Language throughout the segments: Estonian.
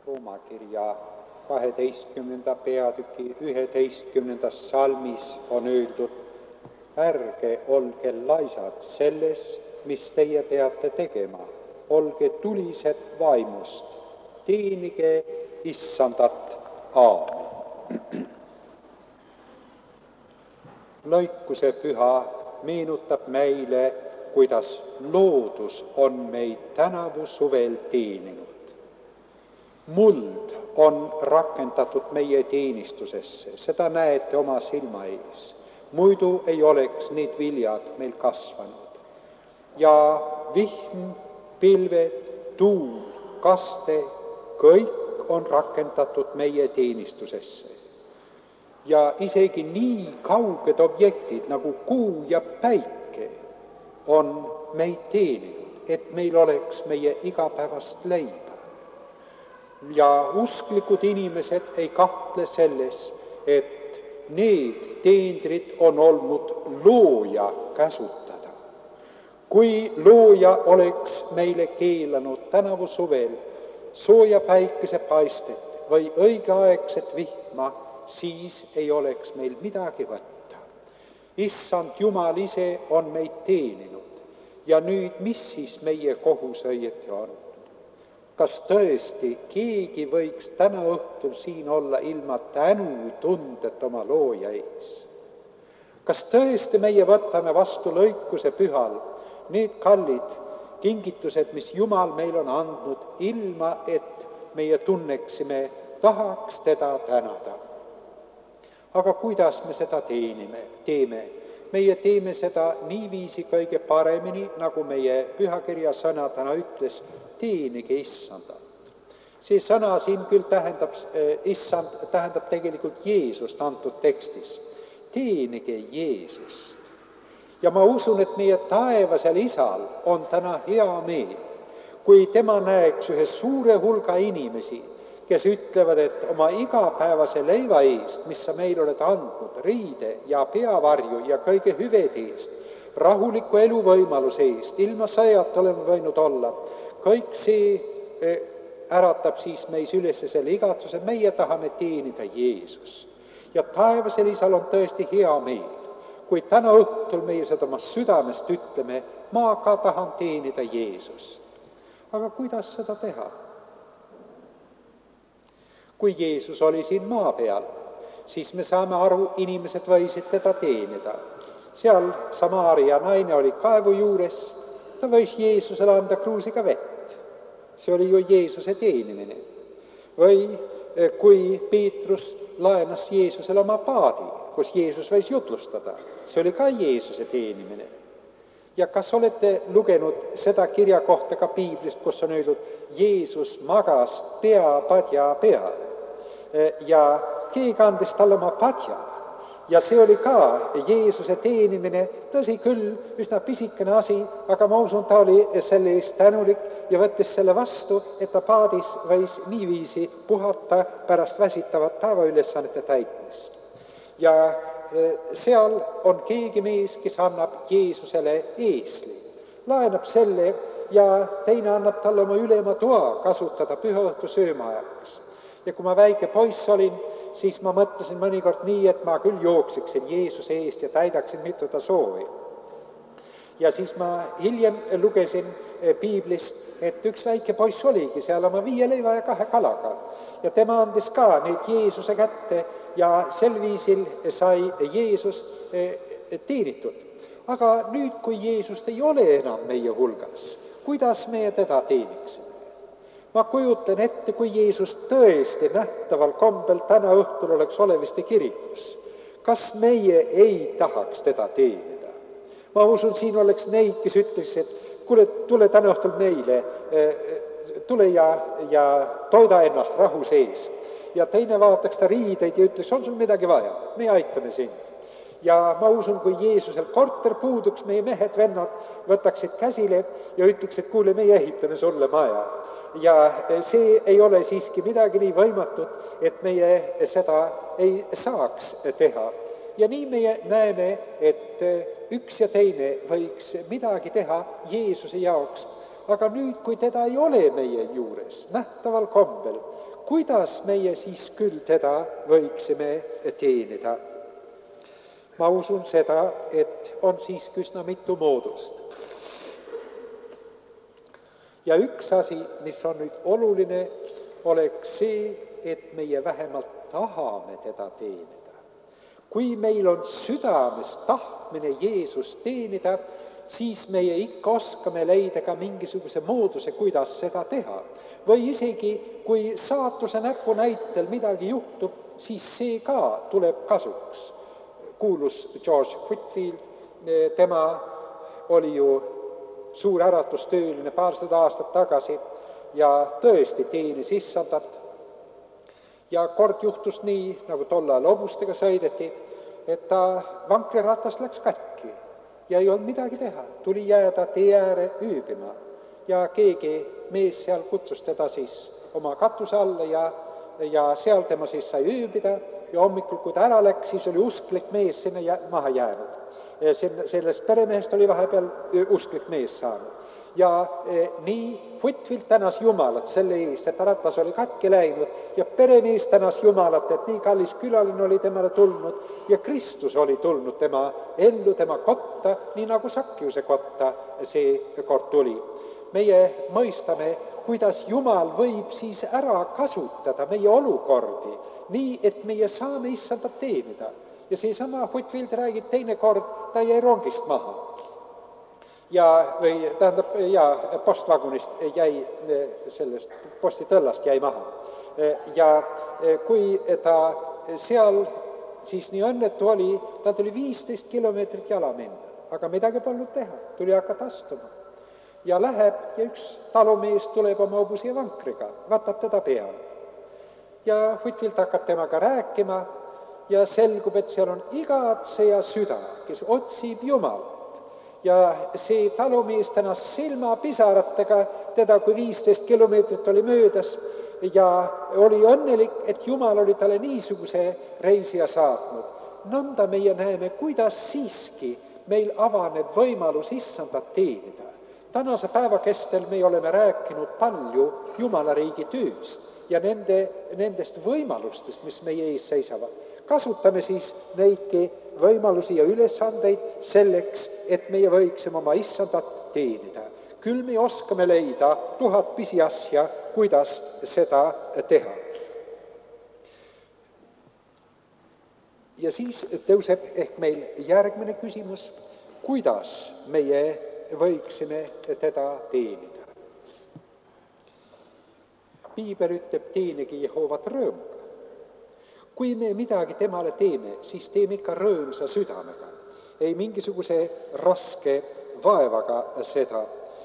Rooma kirja 12. peatüki 11. salmis on öeldud: ärge olge laisad selles, mis teie peate tegema, olge tulised vaimust, teenige Issandat. Aamen. Lõikuse püha meenutab meile, kuidas loodus on meid tänavu suvel teeninud. Muld on rakendatud meie teenistusesse, seda näete oma silma ees. Muidu ei oleks need viljad meil kasvanud. Ja vihm, pilved, tuul, kaste, kõik on rakendatud meie teenistusesse. Ja isegi nii kauged objektid nagu kuu ja päike on meid teeninud, et meil oleks meie igapäevast leiba. Ja usklikud inimesed ei kahtle selles, et need teenrid on olnud looja käsutada. Kui looja oleks meile keelanud tänavu suvel sooja päikesepaistet või õigeaegset vihma, siis ei oleks meil midagi võtta. Issand Jumal ise on meid teeninud ja nüüd, mis siis meie kohus õieti on? Kas tõesti keegi võiks täna õhtul siin olla ilma tänutundet oma looja ees? Kas tõesti meie võtame vastu lõikuse pühal need kallid kingitused, mis Jumal meil on andnud, ilma et meie tunneksime, tahaks teda tänada? Aga kuidas me seda teeme? Meie teeme seda niiviisi kõige paremini, nagu meie pühakirja sõna täna ütles: teenige Issandat. See sõna siin küll tähendab tegelikult Jeesust antud tekstis. Teenige Jeesust. Ja ma usun, et meie taevasel Isal on täna hea meel, kui tema näeks ühe suure hulga inimesi, kes ütlevad, et oma igapäevase leiva eest, mis sa meil oled andnud, riide ja peavarju ja kõige hüvede eest, rahuliku eluvõimaluse eest, ilma sõjata oleme võinud olla, kõik see äratab siis meis üles selle igatsuse, meie tahame teenida Jeesust. Ja taevasel Isal on tõesti hea meel, kui täna õhtul meie seda oma südamest ütleme, ma ka tahan teenida Jeesust. Aga kuidas seda teha? Kui Jeesus oli siin maa peal, siis me saame aru, inimesed võisid teda teenida. Seal Samaaria naine oli kaevu juures, ta võis Jeesusele anda kruusiga vett. See oli ju Jeesuse teenimine. Või kui Peetrus laenas Jeesusele oma paadi, kus Jeesus võis jutlustada, see oli ka Jeesuse teenimine. Ja kas olete lugenud seda kirja kohta ka Piiblist, kus on öeldud, Jeesus magas padja peal ja keegi andis talle oma padja. Ja see oli ka Jeesuse teenimine, tõsi küll, üsna pisikene asi, aga ma usun, ta oli selle eest tänulik ja võttis selle vastu, et ta paadis võis niiviisi puhata pärast väsitavat päevaülesannete täitmist. Ja seal on keegi mees, kes annab Jeesusele eesli, laenab selle ja teine annab talle oma ülema toa kasutada pühaõhtu söömaajaks. Ja kui ma väike poiss olin, siis ma mõtlesin mõnikord nii, et ma küll jooksiksin Jeesuse eest ja täidaksin mitu ta soovi. Ja siis ma hiljem lugesin Piiblist, et üks väike poiss oligi seal oma 5 leiva ja 2 kalaga. Ja tema andis ka neid Jeesuse kätte ja sel viisil sai Jeesus teenitud. Aga nüüd, kui Jeesust ei ole enam meie hulgas, kuidas meie teda teeniksime? Ma kujutan ette, kui Jeesus tõesti nähtaval kombel täna õhtul oleks Oleviste kirikus. Kas meie ei tahaks teda teenida? Ma usun, siin oleks neid, kes ütles, et kuule, tule täna õhtul meile, tule ja toida ennast rahu sees. Ja teine vaataks ta riideid ja ütleks, on sul midagi vaja? Me aitame sind. Ja ma usun, kui Jeesusel korter puuduks, meie mehed, vennad võtaksid käsile ja ütleks, et kuule, meie ehitame sulle maja. Ja see ei ole siiski midagi nii võimatut, et meie seda ei saaks teha. Ja nii meie näeme, et üks ja teine võiks midagi teha Jeesuse jaoks. Aga nüüd, kui teda ei ole meie juures nähtaval kombel, kuidas meie siis küll teda võiksime teenida? Ma usun seda, et on siiski üsna mitu moodust. Ja üks asi, mis on nüüd oluline, oleks see, et meie vähemalt tahame teda teenida. Kui meil on südames tahtmine Jeesust teenida, siis meie ikka oskame leida ka mingisuguse mooduse, kuidas seda teha. Või isegi, kui saatuse näpunäitel midagi juhtub, siis see ka tuleb kasuks. Kuulus George Whitefield, tema oli ju suur äratustööline paarsada aastat tagasi ja tõesti teenis issandat. Ja kord juhtus nii, nagu tollal hobustega sõideti, et ta vankriratas läks katki ja ei olnud midagi teha. Tuli jääda tee ääre ööbima ja keegi mees seal kutsus teda siis oma katuse alla ja seal tema siis sai ööbida ja hommikul, kui ta ära läks, siis oli usklik mees sinna maha jäänud. Sellest peremehest oli vahepeal usklik mees saanud. Ja nii Whitefield tänas Jumalat selle eest, et ratas oli katki läinud ja peremees tänas Jumalat, et nii kallis külaline oli temale tulnud ja Kristus oli tulnud tema ellu, tema kotta, nii nagu Sakkiuse kotta see kord tuli. Meie mõistame, kuidas Jumal võib siis ära kasutada meie olukordi, nii et meie saame issandat teenida. Ja seesama Whitefield räägib teinekord, ta jäi rongist maha. Postvagunist jäi, sellest postitõllast jäi maha. Ja kui ta seal siis nii õnnetu oli, ta tuli 15 kilomeetrit jala minna, aga midagi polnud teha, tuli hakata astuma. Ja läheb ja üks talumees tuleb oma hobuse ja vankriga, vatab teda peale. Ja Whitefield hakkab temaga rääkima ja selgub, et seal on igatseja süda, kes otsib Jumalat. Ja see talumees tänas silmapisaratega teda, kui 15 kilomeetrit oli möödas ja oli õnnelik, et Jumal oli talle niisuguse reisija saatnud. Nõnda meie näeme, kuidas siiski meil avaneb võimalus issandat teenida. Tänase päeva kestel me oleme rääkinud palju Jumala riigi tööst ja nendest võimalustest, mis meie ees seisavad. Kasutame siis neidki võimalusi ja ülesandeid selleks, et meie võiksime oma issandat teenida. Küll me oskame leida 1000 pisiasja, kuidas seda teha. Ja siis tõuseb ehk meil järgmine küsimus, kuidas meie võiksime teda teenida. Piibel ütleb, teenegi Jehovat rõõmuga. Kui me midagi temale teeme, siis teeme ikka rõõmsa südamega. Ei mingisuguse raske vaevaga seda.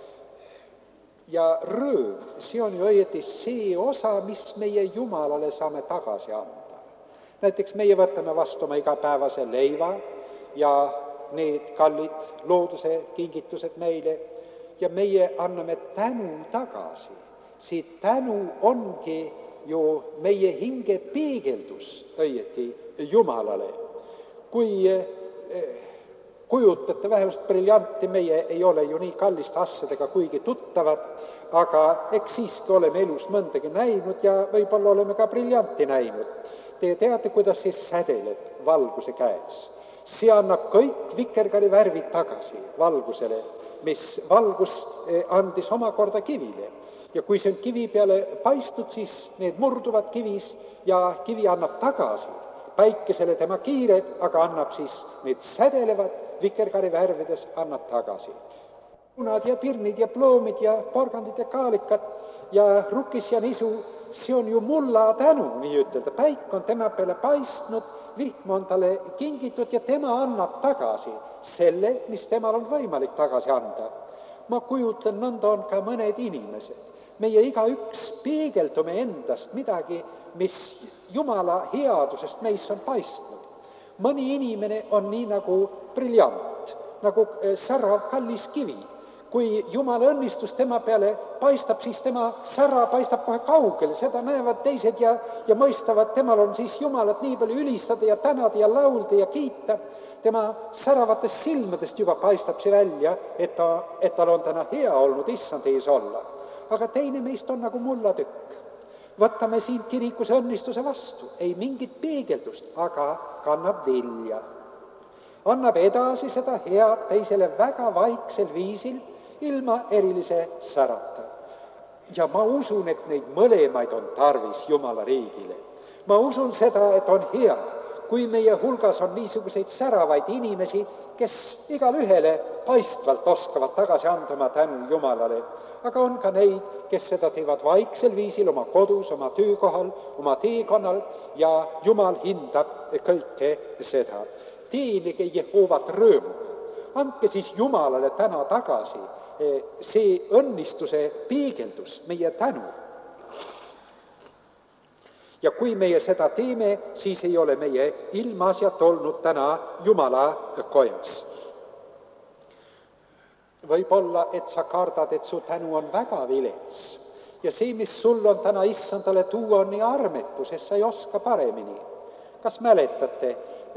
Ja rõõm, see on ju õieti see osa, mis meie Jumalale saame tagasi anda. Näiteks meie võtame vastu oma igapäevase leiva ja need kallid looduse kingitused meile ja meie anname tänu tagasi. See tänu ongi ju meie hinge peegeldus õieti Jumalale. Kui kujutate vähemalt briljanti, meie ei ole ju nii kalliste asjadega kuigi tuttavad, aga eks siiski oleme elus mõndagi näinud ja võib-olla oleme ka briljanti näinud. Te teate, kuidas see sädeleb valguse käes. See annab kõik vikerkaari värvid tagasi valgusele, mis valgus andis omakorda kivile. Ja kui see on kivi peale paistud, siis need murduvad kivis ja kivi annab tagasi päikesele tema kiired, aga annab siis need sädelevad vikerkaari värvides annab tagasi. Punad ja pirnid ja ploomid ja porgandid ja kaalikad ja rukkis ja nisu, see on ju mulla tänu, nii ütelda. Päik on tema peale paistnud, vihm on talle kingitud ja tema annab tagasi selle, mis temal on võimalik tagasi anda. Ma kujutan, nõnda on ka mõned inimesed. Meie igaüks peegeldume endast midagi, mis Jumala headusest meis on paistnud. Mõni inimene on nii nagu briljant, nagu särav kallis kivi. Kui Jumala õnnistus tema peale paistab, siis tema sära paistab kohe kaugele. Seda näevad teised ja mõistavad, temal on siis Jumalat nii palju ülistada ja tänada ja laulda ja kiita. Tema säravatest silmadest juba paistab see välja, et tal on täna hea olnud issand ees olla. Aga teine meist on nagu mullatükk. võtame siin kirikus õnnistuse vastu, ei mingit peegeldust, aga kannab vilja. Annab edasi seda head teisele väga vaiksel viisil, ilma erilise särata. Ja ma usun, et neid mõlemaid on tarvis Jumala riigile. Ma usun seda, et on hea, kui meie hulgas on niisuguseid säravaid inimesi, kes igal ühele paistvalt oskavad tagasi anda oma tänu Jumalale. Aga on ka neid, kes seda teevad vaiksel viisil oma kodus, oma töökohal, oma teekonnal ja Jumal hindab kõike seda. Teenige Jehovat rõõmuga. Andke siis Jumalale täna tagasi see õnnistuse peegeldus, meie tänu. Ja kui meie seda teeme, siis ei ole meie ilmaasjad olnud täna Jumala kojas. Võib-olla, et sa kardad, et su tänu on väga vilets ja see, mis sul on täna issandale tuua, on nii armetu, sest sa ei oska paremini. Kas mäletate,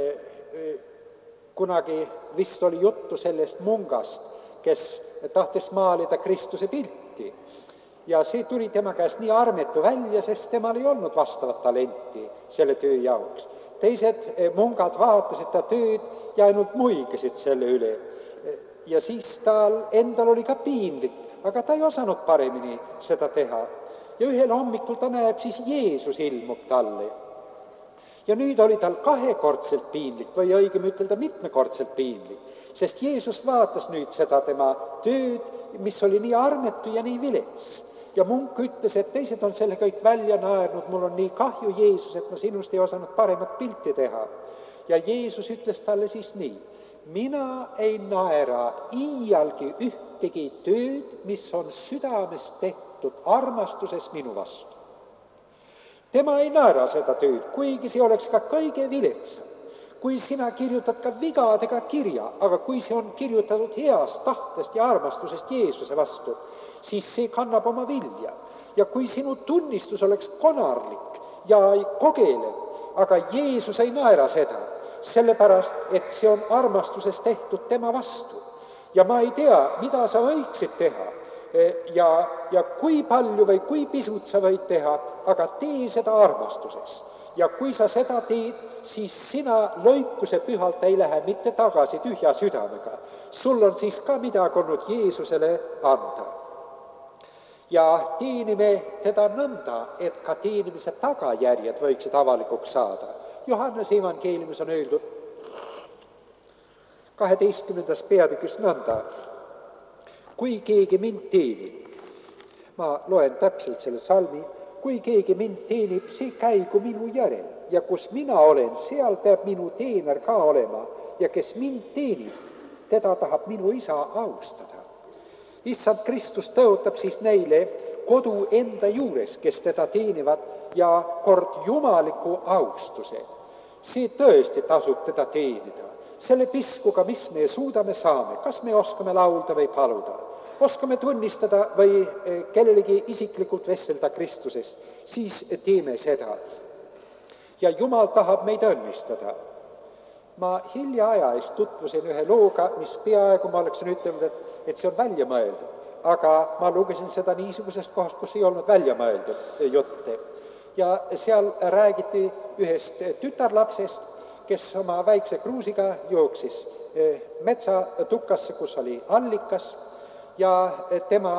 kunagi vist oli juttu sellest mungast, kes tahtis maalida Kristuse pilti. Ja see tuli tema käest nii armetu välja, sest temal ei olnud vastavat talenti selle töö jaoks. Teised mungad vaatasid ta tööd ja ainult muigasid selle üle. Ja siis tal endal oli ka piinlik, aga ta ei osanud paremini seda teha. Ja ühel hommikul ta näeb, siis Jeesus ilmub talle. Ja nüüd oli tal kahekordselt piinlik või õigem ütelda mitmekordselt piinlik, sest Jeesus vaatas nüüd seda tema tööd, mis oli nii armetu ja nii vilets. Ja munk ütles, et teised on selle kõik välja naernud, mul on nii kahju, Jeesus, et ma sinust ei osanud paremat pilti teha. Ja Jeesus ütles talle siis nii, mina ei naera iialgi ühtegi tööd, mis on südames tehtud armastuses minu vastu. Tema ei naera seda tööd, kuigi see oleks ka kõige viletsam. Kui sina kirjutad ka vigadega kirja, aga kui see on kirjutatud heast tahtest ja armastusest Jeesuse vastu, siis see kannab oma vilja. Ja kui sinu tunnistus oleks konarlik ja kogelev, aga Jeesus ei naera seda, sellepärast, et see on armastuses tehtud tema vastu. Ja ma ei tea, mida sa võiksid teha ja kui palju või kui pisut sa võid teha, aga tee seda armastuses. Ja kui sa seda teed, siis sina lõikuse pühalt ei lähe mitte tagasi tühja südamega. Sul on siis ka midagi olnud Jeesusele anda. Ja teenime teda nõnda, et ka teenimise tagajärjed võiksid avalikuks saada. Johannese evangeeliumis on öeldud 12. peatükis nõnda, kui keegi mind teenib, ma loen täpselt selle salmi, kui keegi mind teenib, see käigu minu järel ja kus mina olen, seal peab minu teener ka olema ja kes mind teenib, teda tahab minu isa austada. Issand Kristus tõotab siis neile kodu enda juures, kes teda teenivad ja kord jumaliku austuse. See tõesti tasub teda teenida. Selle piskuga, mis me suudame saame, kas me oskame laulda või paluda, oskame tunnistada või kellelegi isiklikult vestelda Kristusest, siis teeme seda. Ja Jumal tahab meid õnnistada. Ma hiljaaja eest tutvusin ühe looga, mis peaaegu ma oleksin ütelnud, et see on välja mõeldud. Aga ma lugesin seda niisugusest kohast, kus ei olnud välja mõeldud jutte. Ja seal räägiti ühest tütarlapsest, kes oma väikse kruusiga jooksis metsatukasse, kus oli allikas, ja tema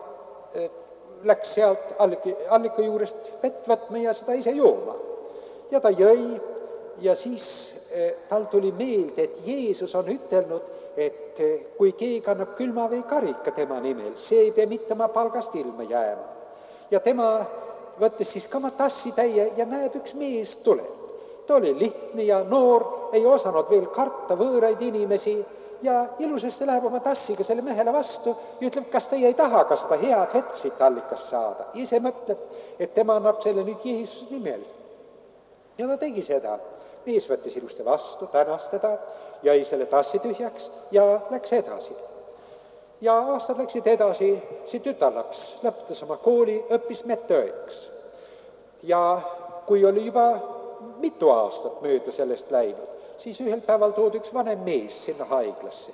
läks sealt allika juurest vett võtma ja seda ise jooma. Ja ta jõi ja siis tal tuli meelde, et Jeesus on ütelnud, et kui keegi annab külma või karika tema nimel, see ei pea mitte oma palgast ilma jääma. Ja tema võttis siis ka oma tassi täie ja näeb, üks mees tuleb. Ta oli lihtne ja noor, ei osanud veel karta võõraid inimesi ja ilusasti läheb oma tassiga selle mehele vastu ja ütleb, kas teie ei taha ka seda head vett siit allikast saada. Ise mõtleb, et tema annab selle nüüd Jeesuse nimel. Ja ta tegi seda. Mees võttis ilusti vastu, tänas teda, jäi selle tassi tühjaks ja läks edasi. Ja aastad läksid edasi, see tütarlaps lõpetas oma kooli, õppis medõeks. Ja kui oli juba mitu aastat mööda sellest läinud, siis ühel päeval toodi üks vanem mees sinna haiglasse.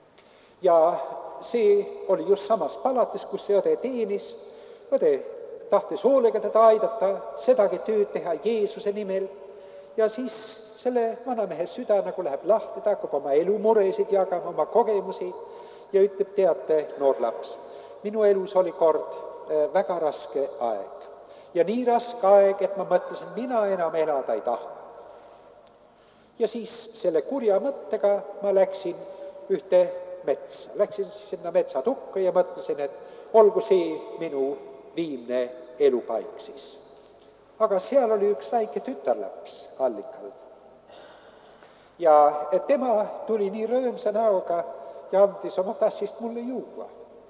Ja see oli just samas palatis, kus see õde teenis. Õde tahtis hoolega teda aidata, sedagi tööd teha Jeesuse nimel. Ja siis selle vanamehe süda nagu läheb lahti, ta hakkab oma elumuresid jagama, oma kogemusi ja ütleb, teate, noor laps, minu elus oli kord väga raske aeg. Ja nii raske aeg, et ma mõtlesin, mina enam elada ei taha. Ja siis selle kurja mõttega ma läksin ühte metsa. Läksin sinna metsatukka ja mõtlesin, et olgu see minu viimne elupaik siis. Aga seal oli üks väike tütarlaps allikal. Ja tema tuli nii rõõmsa näoga ja andis oma tassist mulle juua.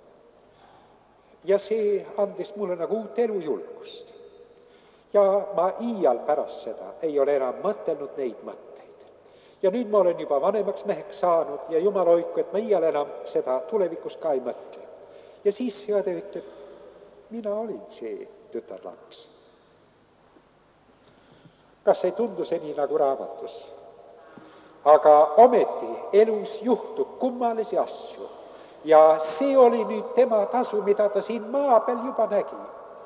Ja see andis mulle nagu uut elujulgust. Ja ma iial pärast seda ei ole enam mõtelnud neid mõtteid. Ja nüüd ma olen juba vanemaks meheks saanud ja jumal hoidku, et ma iial enam seda tulevikus ka ei mõtle. Ja siis õde ütleb, mina olin see tütarlaps. Kas ei tundu see nii nagu raamatus? Aga ometi elus juhtub kummalisi asju. Ja see oli nüüd tema tasu, mida ta siin maa peal juba nägi.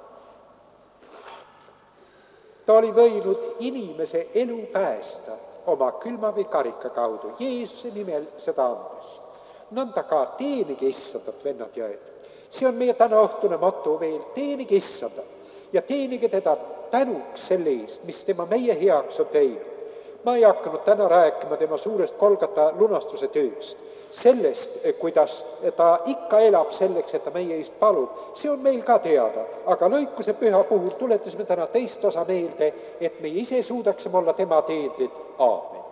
Ta oli võinud inimese elu päästa oma külma või karika kaudu. Jeesuse nimel seda andes. Nõnda ka teenige Issandat, vennad ja õed. See on meie tänaõhtune moto veel, teenige Issandat ja teenige teda tänuks selle eest, mis tema meie heaks on teinud. Ma ei hakanud täna rääkima tema suurest Golgata lunastuse tööst, sellest, kuidas ta ikka elab selleks, et ta meie eest palub. See on meil ka teada, aga lõikuse püha puhul tuletasime täna teist osa meelde, et meie ise suudaksime olla tema teenrid. Aamen.